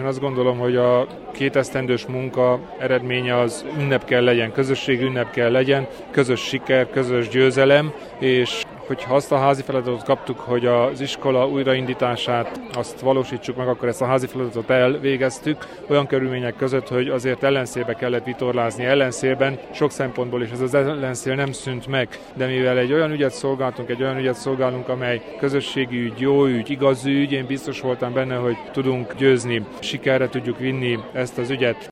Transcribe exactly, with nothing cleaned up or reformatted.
Én azt gondolom, hogy a két esztendős munka eredménye az ünnep kell legyen, közösség ünnep kell legyen, közös siker, közös győzelem, és hogyha azt a házi feladatot kaptuk, hogy az iskola újraindítását azt valósítsuk meg, akkor ezt a házi feladatot elvégeztük, olyan körülmények között, hogy azért ellenszélbe kellett vitorlázni. Ellenszélben sok szempontból is ez az ellenszél nem szűnt meg, de mivel egy olyan ügyet szolgáltunk, egy olyan ügyet szolgálunk, amely közösségi ügy, jó ügy, igaz ügy, én biztos voltam benne, hogy tudunk győzni, sikerre tudjuk vinni ezt az ügyet.